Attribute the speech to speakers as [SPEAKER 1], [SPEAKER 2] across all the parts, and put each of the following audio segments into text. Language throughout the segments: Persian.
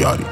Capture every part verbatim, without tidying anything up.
[SPEAKER 1] بیاریم.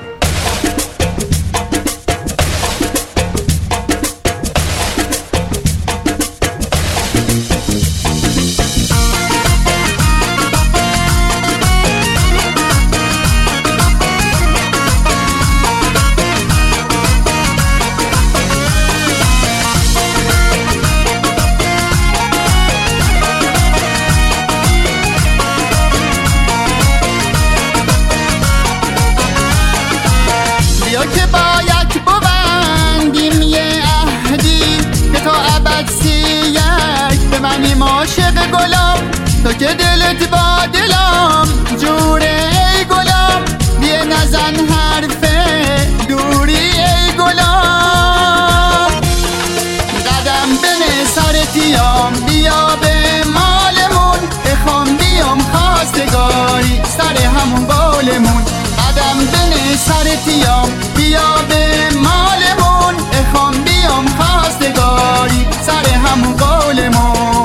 [SPEAKER 2] که باید ببندیم یه عهدی که تا ابد سیک به منیم عاشق گلاب، تو که دلت با دلم جوره ای گلاب، یه نزن حرف دوری ای گلاب، قدم بنه سرتیام بیا به مالمون، بخوام بیام خواستگاری سر همون بالمون، قدم بنه سرتیام بیا به مالمون، بخوام بیام خواستگاری سر همون قولمون.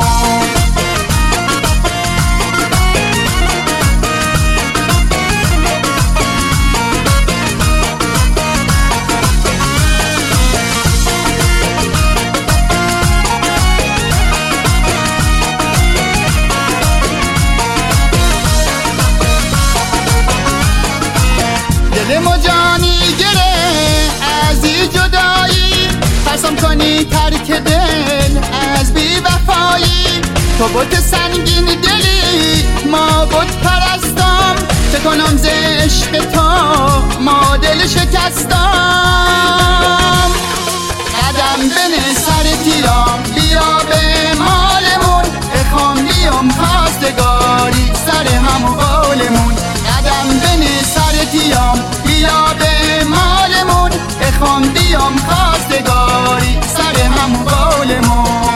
[SPEAKER 2] دلم و جانی گره از این جدایی، قسم کنی ترک دل از بی وفایی، تو بت سنگین دلی ما بت پرستم، چه کنم ز عشق تو ما دل شکستم، قدم بنه سرتیام بیا به مالمون، بخوام بیام خواستگاری سر همون قولمون، قدم بنه سرتیام بیا به مالمون، بخوام بیام خواستگاری سر همون قولمون.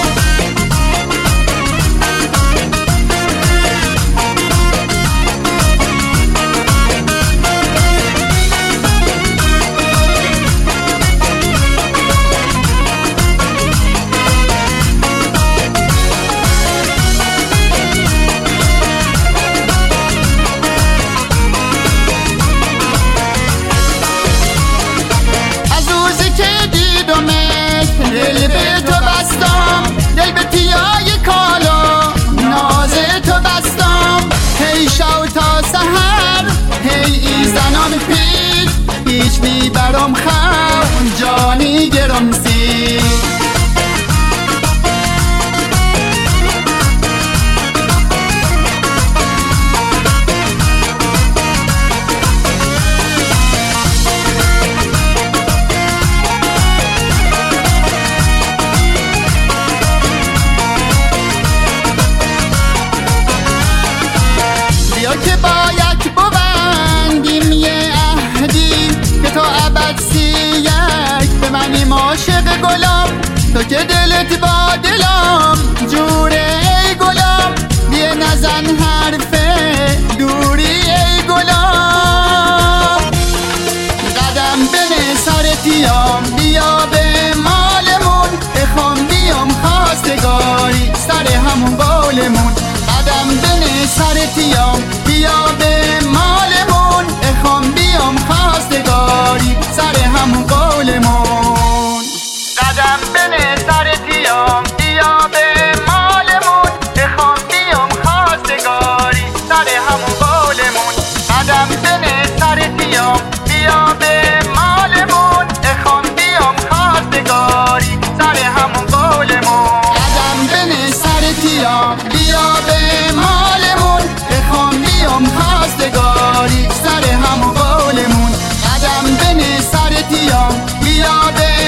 [SPEAKER 2] دل به تو بستم، دل به تیای کالا ناز تو بستم، هی شو تا سحر هی ای زنان پیش، پیش بی برام خون جانی گرم سی. که باید ببندیم یه عهدی که تا ابد سیک به منیم عاشق گلاب، تو که دلت با دلم جوره ای گلاب، یه نزن حرف دوری ای گلاب، قدم بنه سرتیام بیا به مالمون، بخوام بیام خواستگاری سر همون بالمون، قدم بنه سرتیام بیا به مالمون، بخوام بیام خواستگاری سر همون قولمون، قدم بنه سرتیام بیا به مالمون، بخوام بیام خواستگاری سر همون قولمون، قدم بنه سرتیام بیا به مالمون، بخوام بیام خواستگاری سر همون قولمون، قدم بنه سرتیام بیا به مالمون، بخوام بیام خواستگاری سر همون قولمون، قدم بنه سرتیام بیا به